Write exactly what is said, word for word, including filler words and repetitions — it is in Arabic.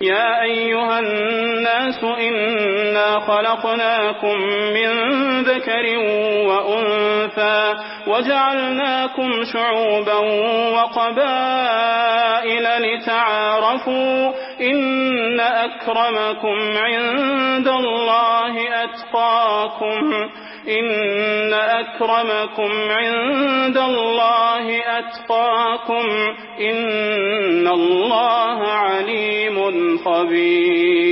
يا أيها الناس إنا خلقناكم من ذكر وأنثى وجعلناكم شعوبا وقبائل لتعارفوا إن أكرمكم عند الله أتقاكم إن أكرمكم عند الله أتقاكم إن الله عليم خبير.